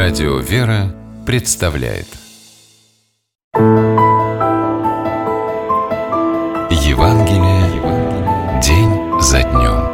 Радио «Вера» представляет Евангелие день за днем.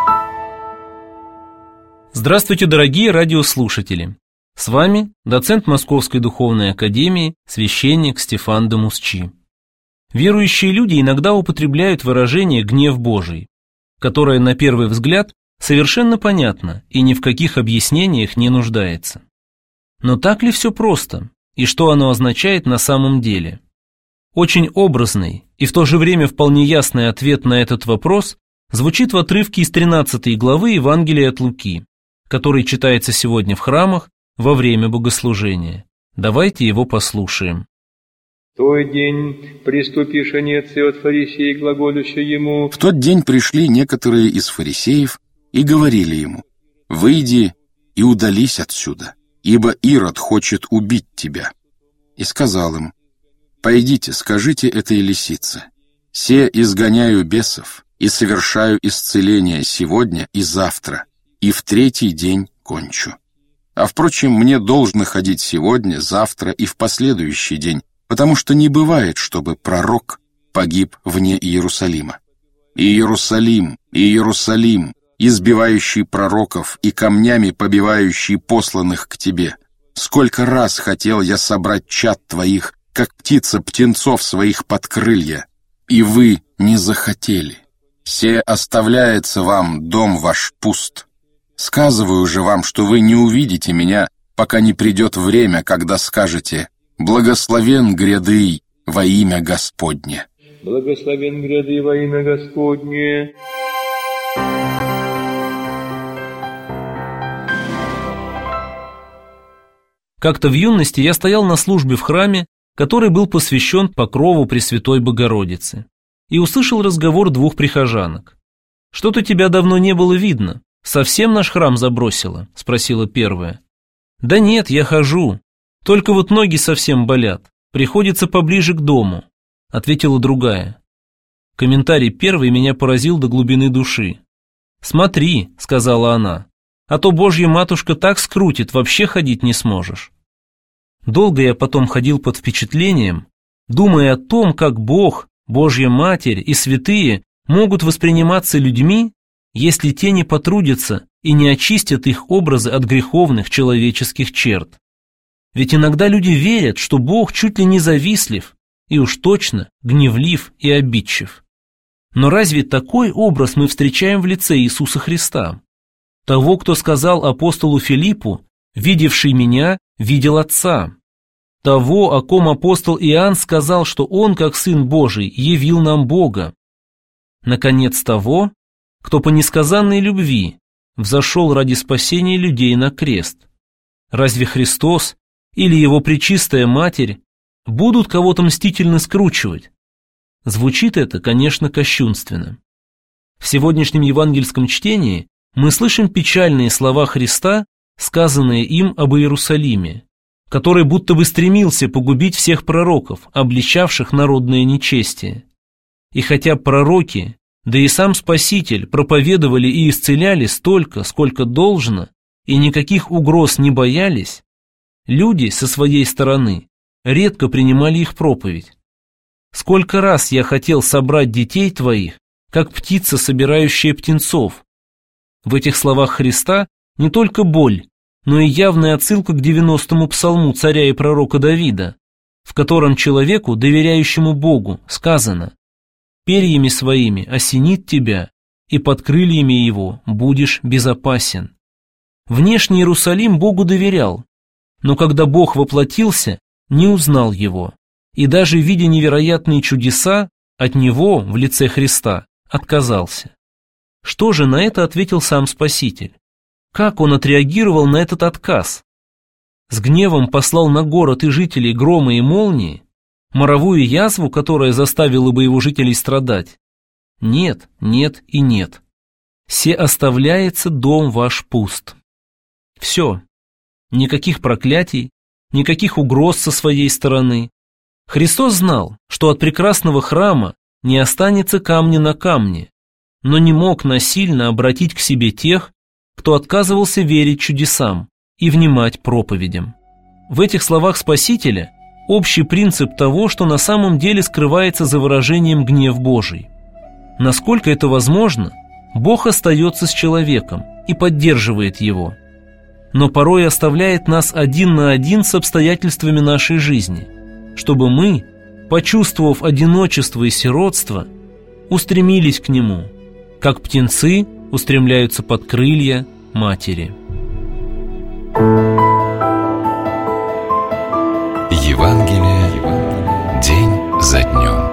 Здравствуйте, дорогие радиослушатели! С вами доцент Московской духовной академии, священник Стефан Дамусчи. Верующие люди иногда употребляют выражение «гнев Божий», которое на первый взгляд совершенно понятно и ни в каких объяснениях не нуждается. Но так ли все просто, и что оно означает на самом деле? Очень образный и в то же время вполне ясный ответ на этот вопрос звучит в отрывке из 13 главы Евангелия от Луки, который читается сегодня в храмах во время богослужения. Давайте его послушаем. В тот день приступиша некоторые от фарисеев, глаголющие ему. В тот день пришли некоторые из фарисеев и говорили ему: «Выйди и удались отсюда, ибо Ирод хочет убить тебя». И сказал им: «Пойдите, скажите этой лисице: се изгоняю бесов и совершаю исцеление сегодня и завтра, и в третий день кончу. А впрочем, мне должно ходить сегодня, завтра и в последующий день, потому что не бывает, чтобы пророк погиб вне Иерусалима. Иерусалим, Иерусалим, избивающий пророков и камнями побивающий посланных к тебе, сколько раз хотел я собрать чад твоих, как птица птенцов своих под крылья, и вы не захотели. Се оставляется вам, дом ваш пуст. Сказываю же вам, что вы не увидите меня, пока не придет время, когда скажете: благословен гряды во имя Господне». Благословен гряды во имя Господне. Как-то в юности я стоял на службе в храме, который был посвящен покрову Пресвятой Богородицы, и услышал разговор двух прихожанок. «Что-то тебя давно не было видно. Совсем наш храм забросило?» – спросила первая. «Да нет, я хожу. Только вот ноги совсем болят. Приходится поближе к дому», – ответила другая. Комментарий первой меня поразил до глубины души. «Смотри», – сказала она, – «а то Божья матушка так скрутит, вообще ходить не сможешь». Долго я потом ходил под впечатлением, думая о том, как Бог, Божья Матерь и святые могут восприниматься людьми, если те не потрудятся и не очистят их образы от греховных человеческих черт. Ведь иногда люди верят, что Бог чуть ли не завистлив и уж точно гневлив и обидчив. Но разве такой образ мы встречаем в лице Иисуса Христа? Того, кто сказал апостолу Филиппу: «Видевший меня, видел Отца». Того, о ком апостол Иоанн сказал, что он, как Сын Божий, явил нам Бога. Наконец, того, кто по несказанной любви взошел ради спасения людей на крест. Разве Христос или Его Пречистая Матерь будут кого-то мстительно скручивать? Звучит это, конечно, кощунственно. В сегодняшнем евангельском чтении мы слышим печальные слова Христа, сказанные им об Иерусалиме, который будто бы стремился погубить всех пророков, обличавших народное нечестие. И хотя пророки, да и сам Спаситель проповедовали и исцеляли столько, сколько должно, и никаких угроз не боялись, люди со своей стороны редко принимали их проповедь. «Сколько раз я хотел собрать детей твоих, как птица, собирающая птенцов». В этих словах Христа не только боль, но и явная отсылка к 90-му псалму царя и пророка Давида, в котором человеку, доверяющему Богу, сказано: «Перьями своими осенит тебя, и под крыльями его будешь безопасен». Внешний Иерусалим Богу доверял, но когда Бог воплотился, не узнал его, и даже видя невероятные чудеса, от него в лице Христа отказался. Что же на это ответил сам Спаситель? Как он отреагировал на этот отказ? С гневом послал на город и жителей громы и молнии, моровую язву, которая заставила бы его жителей страдать? Нет, нет и нет. «Се оставляется дом ваш пуст». Все. Никаких проклятий, никаких угроз со своей стороны. Христос знал, что от прекрасного храма не останется камня на камне, но не мог насильно обратить к себе тех, кто отказывался верить чудесам, и внимать проповедям. В этих словах Спасителя общий принцип того, что на самом деле скрывается за выражением «гнев Божий». Насколько это возможно, Бог остается с человеком и поддерживает его, но порой оставляет нас один на один с обстоятельствами нашей жизни, чтобы мы, почувствовав одиночество и сиротство, устремились к Нему, как птенцы устремляются под крылья матери. Евангелие день за днем.